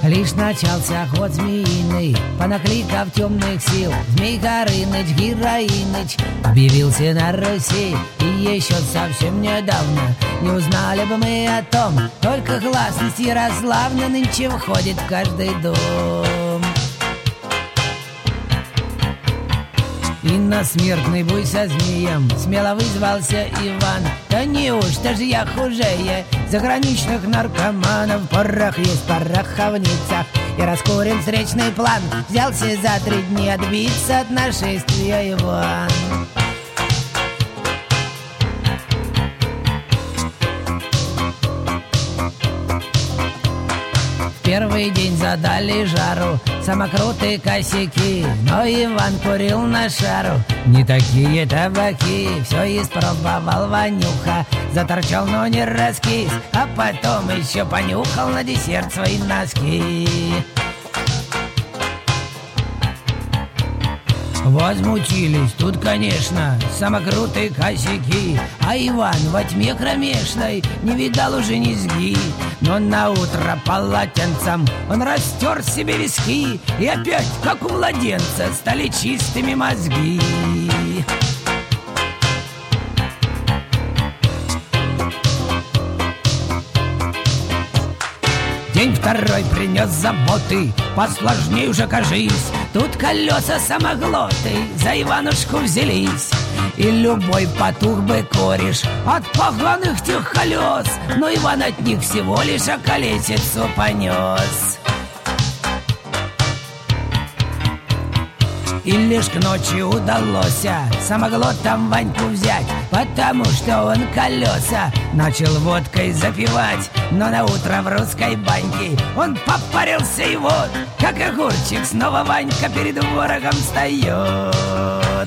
Лишь начался ход змеиный, понакликав темных сил, Змей Горыныч, Героиныч объявился на Руси. И еще совсем недавно не узнали бы мы о том, только гласность Ярославна нынче входит в каждый дом. И на смертный бой со змеем смело вызвался Иван. Да неужто же я хуже заграничных наркоманов? Порох есть в пороховницах, и раскурен встречный план. Взялся за 3 дни отбиться от нашествия Иван. Первый день задали жару самокруты косяки, но Иван курил на шару не такие табаки. Все испробовал Ванюха, заторчал, но не раскис, а потом еще понюхал на десерт свои носки. Возмутились тут, конечно, самокруты косяки, а Иван во тьме кромешной не видал уже низги. Но наутро полотенцем он растер себе виски, и опять, как у младенца, стали чистыми мозги. День второй принес заботы, посложней уже кажись. Тут колеса самоглоты за Иванушку взялись. И любой потух бы кореш от поганых тех колес, но Иван от них всего лишь околесицу понес. И лишь к ночи удалось самоглотом Ваньку взять, потому что он колеса начал водкой запивать. Но на утро в русской баньке он попарился, и вот, как огурчик, снова Ванька перед ворогом встает.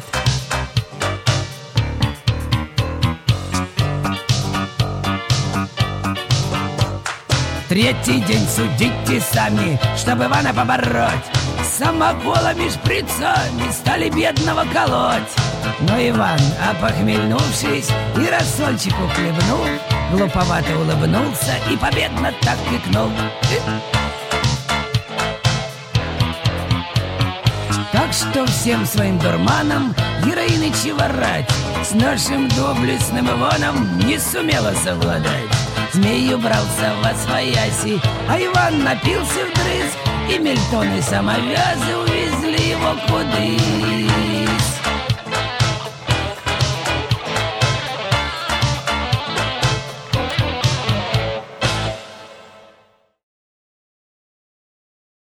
Третий день судите сами, чтобы Ивана побороть. Самоколами шприцами стали бедного колоть. Но Иван, опохмельнувшись и рассольчику хлебнув, глуповато улыбнулся и победно так икнул. Так что всем своим дурманам Героиныча ворать с нашим доблестным Иваном не сумела совладать. Змей убрался восвояси, а Иван напился вдрызг, и Мильтон и самовязы увезли его куды.